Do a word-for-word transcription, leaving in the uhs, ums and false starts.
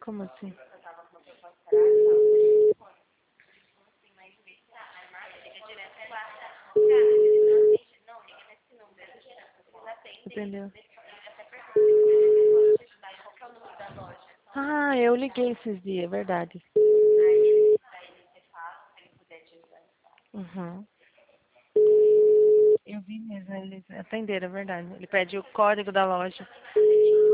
Como assim? Entendeu? Ah, eu liguei esses dias, é verdade. Uhum. Eu vi mesmo, eles atenderam, é verdade. Ele pede o código da loja.